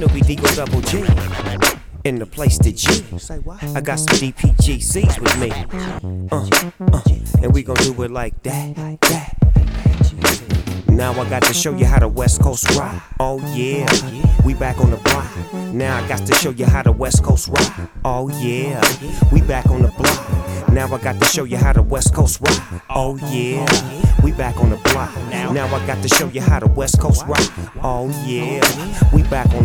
Snoopy D-Go Double G. In the place to G. I got some DPGCs with me. And we gon' do it like that. Now I got to show you how the West Coast ride. Oh yeah, we back on the block. Now I got to show you how the West Coast ride. Oh yeah, we back on the block. Now I got to show you how the West Coast ride. Oh yeah, we back on the block. Now I got to show you how the West Coast ride. Oh yeah, we back on the